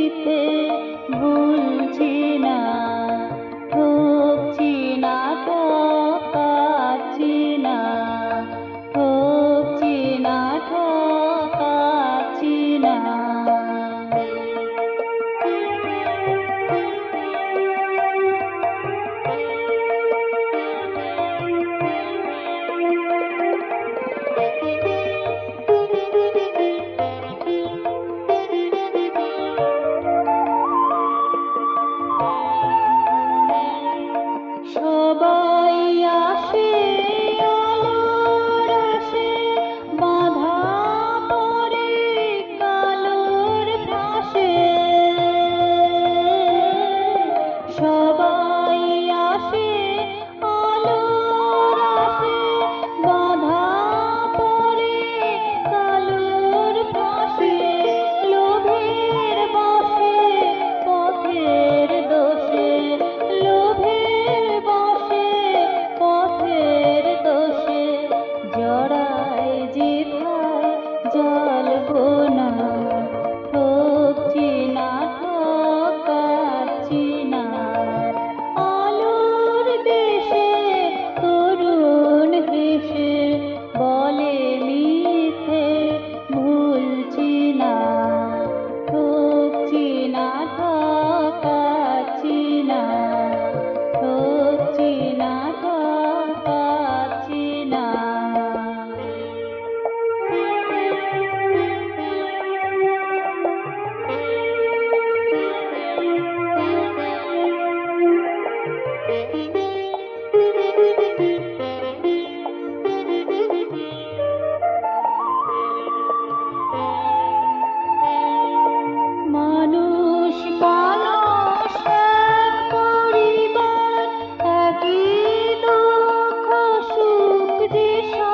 মিথ্যে ভুলছি না, ঠকছি না, ঠকাচ্ছি না, ঠকছি না, ঠকাচ্ছি না। সবাই আসে আলোর আসে, বাঁধা পড়ে কালোর ফাঁসে। সবাই আসে আলোর আসে, বাঁধা পড়ে কালোর ফাঁসে। লোভের বশে পথের দোষে, লোভের বশে পথের দোষে, জড়ায় যেথায় জ্বলবো না, ঠকছি না, ঠকাচ্ছি না। আলোর দেশে তরুণ হেসে বলে মিথ্যে ভুলছি না, ঠকছি না, ঠকাচ্ছি না, ঠকছি না, ঠকাচ্ছি না। মানুষ মানুষ এক পরিবার, একই দুঃখ সুখ যে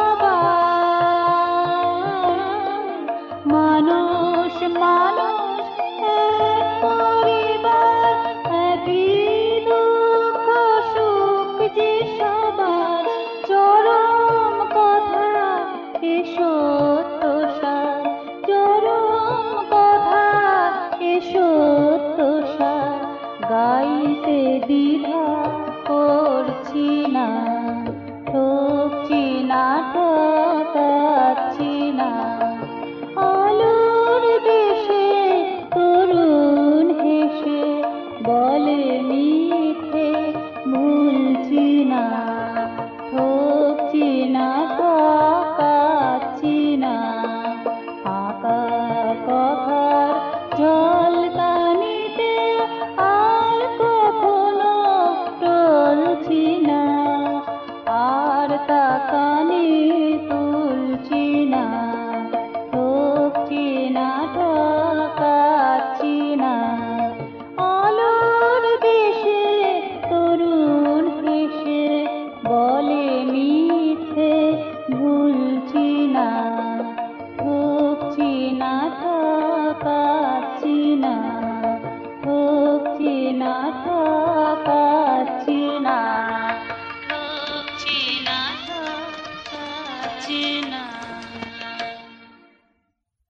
সবার। মানুষ মানুষ এক পরিবার, একই দুঃখ সুখ যে সবার। চরম কথা এ সত্য সার, চরম কথা এ সত্য সার। গাইতে দ্বিধা করছি না, ঠকছি না, ঠকাচ্ছি না। আলোর দেশে তরুণ হেসে বলে মিথ্যে ভুলছি না, ঠকছি না, ঠকাচ্ছি না। ফাঁকা কথার ঝলকানিতে আর কখনো টলছি না, আর তাকানি তুলছি না, ঠকছি না, ঠকাচ্ছি না। আলোর দেশে তরুণ হেসে বলে মিথ্যে ভুলছি না, ঠকছি না, ঠকা